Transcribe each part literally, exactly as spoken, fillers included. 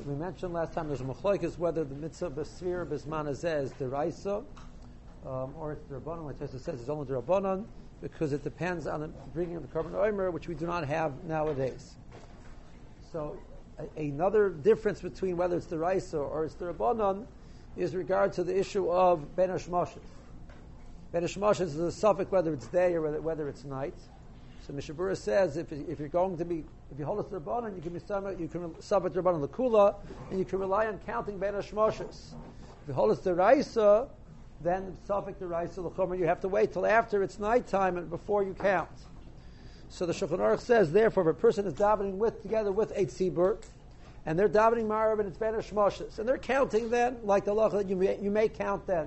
we mentioned last time there's a machlokes whether the mitzvah b'svir b'zman hazeh is deraisa um, or it's derabbanan. Like Tosfos says, it's only derabbanan because it depends on the bringing of the korban omer, which we do not have nowadays. So a, another difference between whether it's deraisa or it's derabbanan is regard to the issue of ben hashmashos. Ben hashmashos is a suffix whether it's day or whether, whether it's night. So Mishnah Berurah says if if you're going to be if you hold it to Rabbanan, you can be summit, you can submit to Rabbanan Lakula, and you can rely on counting Ben Hashmashos. If you hold it to Raisa, then suffix to Raisa L'chomer, you have to wait till after it's nighttime and before you count. So the Shulchan Aruch says, therefore, if a person is davening with together with a tzibur, and they're davening Marav and it's Ben Hashmashos, and they're counting then like the law that you may, you may count then,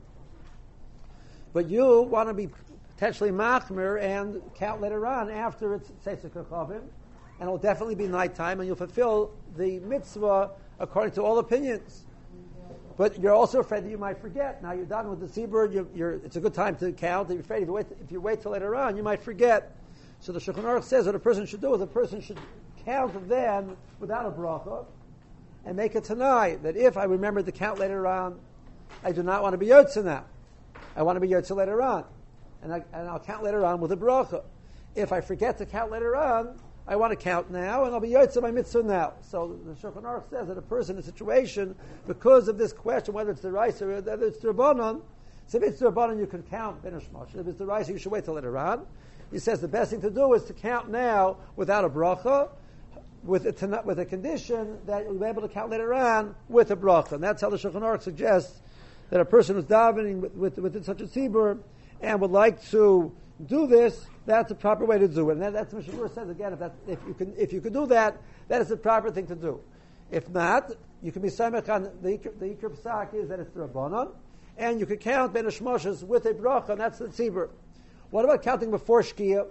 but you want to be potentially machmir and count later on after it's Seisuk Chavim, and it will definitely be nighttime, and you'll fulfill the mitzvah according to all opinions. But you're also afraid that you might forget. Now you're done with the tzibur, you're, you're, it's a good time to count. You're afraid if you, wait, if you wait till later on, you might forget. So the Shulchan Aruch says what a person should do is a person should count then without a bracha, and make a tanai that if I remember to count later on, I do not want to be yotze now. I want to be yotze later on. And, I, and I'll count later on with a bracha. If I forget to count later on, I want to count now, and I'll be yotze my mitzvah now. So the Shulchan Aruch says that a person in a situation, because of this question, whether it's the rice or whether it's the rabbanon, so if it's the rabbanon, you can count ben hashmashos. If it's the rice, you should wait till later on. He says the best thing to do is to count now without a bracha, with a, with a condition that you'll be able to count later on with a bracha. And that's how the Shulchan Aruch suggests that a person who's davening with, with, with such a tzibur and would like to do this, that's the proper way to do it. And that, that's what Mishnah Berurah says again. If, that, if you can, if you can do that, that is the proper thing to do. If not, you can be samech on the the ikar psak is that it's the rabbanon, and you can count ben hashmashos with a bracha, and that's the tzibur. What about counting before shkia?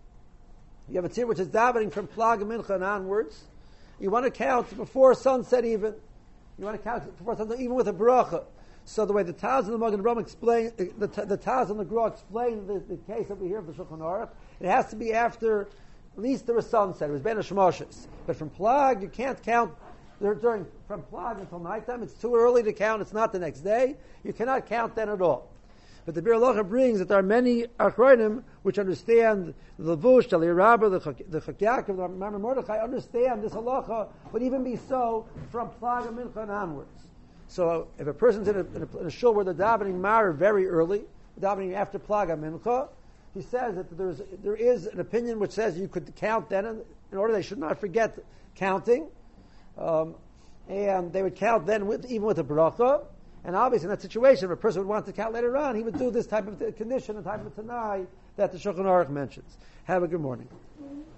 You have a tzibur which is davening from plag and mincha and onwards. You want to count before sunset even. You want to count before sunset even with a bracha. So the way the Taz and the Magen Avraham explain, the, the Taz and the Gra explain the, the case over here of the Shulchan Aruch, it has to be after at least there was sunset. It was Ben Hashmashos. But from Plag, you can't count during from Plag until nighttime. It's too early to count. It's not the next day. You cannot count then at all. But the Bir Halacha brings that there are many Achronim which understand the Levush, the Rabba, the Chak Yaakov, the Mamre Mordechai, understand this Halacha would even be so from Plag and Mincha and onwards. So if a person's in a, in a, in a shul where they're davening Mar very early, davening after Plaga Mincha, he says that there's, there is an opinion which says you could count then in, in order they should not forget counting. Um, and they would count then with, even with a bracha. And obviously in that situation, if a person would want to count later on, he would do this type of condition, the type of tanai that the Shulchan Aruch mentions. Have a good morning.